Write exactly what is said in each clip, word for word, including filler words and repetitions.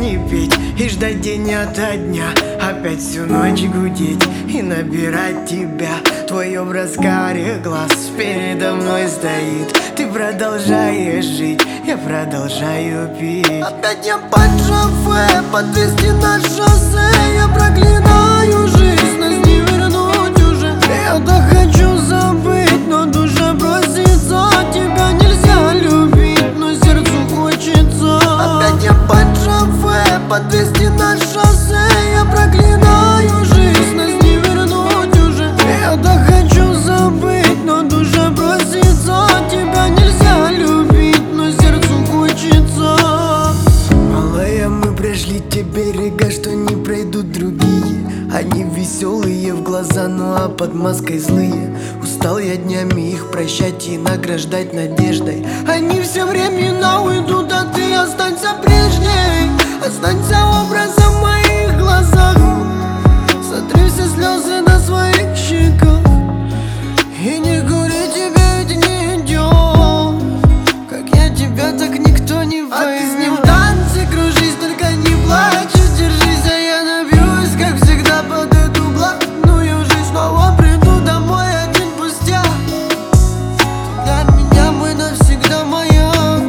песни петь и ждать день ото дня. Опять всю ночь гудеть и набирать тебя. Твой образ карих глаз передо мной стоит. Ты продолжаешь жить, я продолжаю пить. Опять я под шофе, подвести на шоссе. Я проклинаю жизнь, нас не вернуть уже. Я так хочу забыть, но душа просится. Тебя нельзя любить, но сердцу хочется. Опять я под шофе, подвести на шоссе. Я проклинаю жизнь, нас не вернуть уже. Я так хочу забыть, но душа просится. Тебя нельзя любить, но сердцу хочется. Малая, мы прошли те берега, что не пройдут другие. Они веселые в глаза, ну а под маской злые. Устал я днями их прощать и награждать надеждой. Они все времена уйдут, а ты останься прежней. Останься образом в моих глазах. Сотри все слезы на своих щеках. И не говори, тебе ведь не идет. Как я тебя, так никто не поймет. А ты с ним в танце кружись, только не плачь. Держись, а я набьюсь, как всегда, под эту блатную жизнь. Снова приду домой один пустяк. Для меня мы навсегда маяк.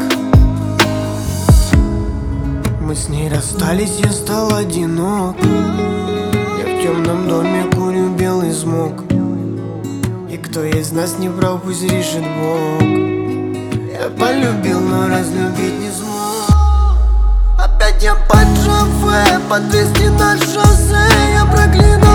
Мы с ней расстались, я стал одинок. Я в темном доме курю белый смог. И кто из нас не прав, пусть решит Бог. Я полюбил, но разлюбить не смог. Опять я под шофе, подвести на шоссе. Я проклинаю